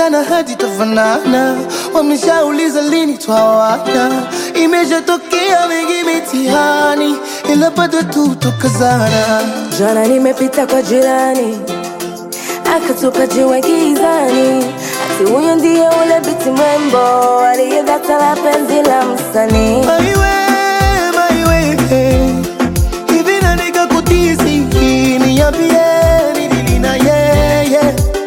tumependana hadi tufanana. Wameshauliza lini twawana. Imeshatokea mengi mitihani, ila bado tu tukazana. Jana nimepita kwa jirani, akatupa jiwe gizani, ati huyo ndiye ule biti mwembo aliyedata la penzi la msanii. Maiwe, hivi nanika kutisi, niambie nilili na yeye.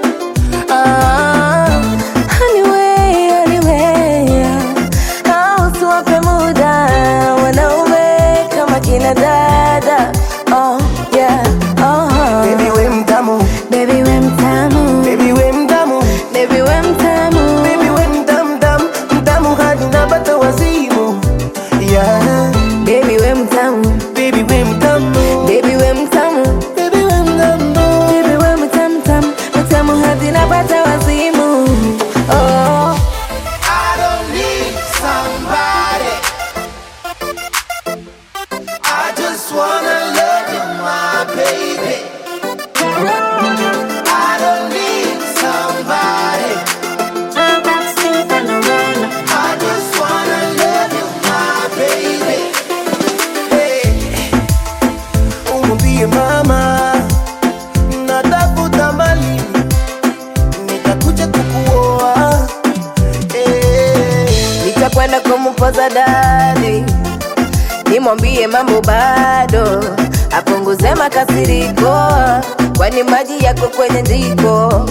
Anyway, usiwape muda wanaume kama kina dada. Oh yeah, Baby we mtamu, baby we mtamu, baby we mtamu, baby we mtamu, baby we mtamu hadi napata wazimu. Yeah, baby we mtamu, baby we mtamu, baby we mtamu, baby we mtamu, baby we mtamu, mtamu hadi napata wazimu. Oh, I don't need somebody, I just wanna love you, my baby. I don't need somebody, I just wanna love you, my baby. Hey, umwambie mama natafuta mali, nitakuja kukuoa. nitakwenda kumupoza dadi, nimwambie mambo bado, apunguze makasiriko, kwani maji yako kwenye jiko.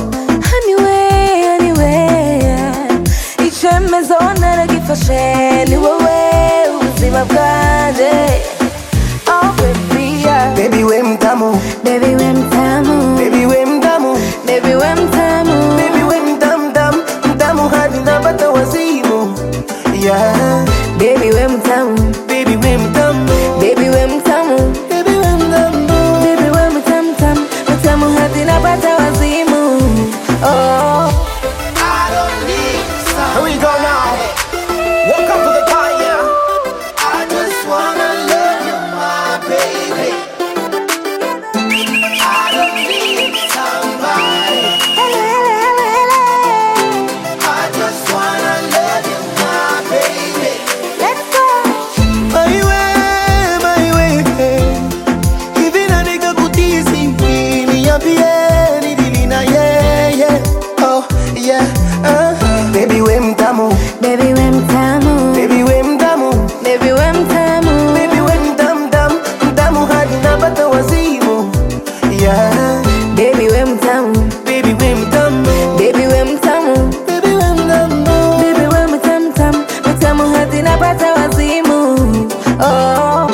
Anyway, ichemezona na gifasheni wewe uzima bwanje. Oh baby, yeah. Baby we mtamu, Baby we mtamu, baby we mtamu, baby we mtamu, baby we mtamu hadi napata wazimu. Yeah, baby we mtamu, baby we mtamu, baby we mtamu, baby we mtamu. baby we mtamu, mtamu hadi napata wazimu. Oh, I don't need some. Here we go now. Welcome to the party, yeah. I just wanna love you, my baby. I don't need somebody, I just wanna love you, my baby. let's go. Maiwe, hivi nanika kutisi, niambie nilili na yeye. Oh yeah, baby we mtamu, Baby we mtamu, baby we mtamu, baby we mtamu, baby we mtamu hadi napata wazimu. Yeah, baby we mtamu, baby we mtamu, baby we mtamu, baby we mtamu. baby we mtamu, mtamu hadi napata wazimu. Oh.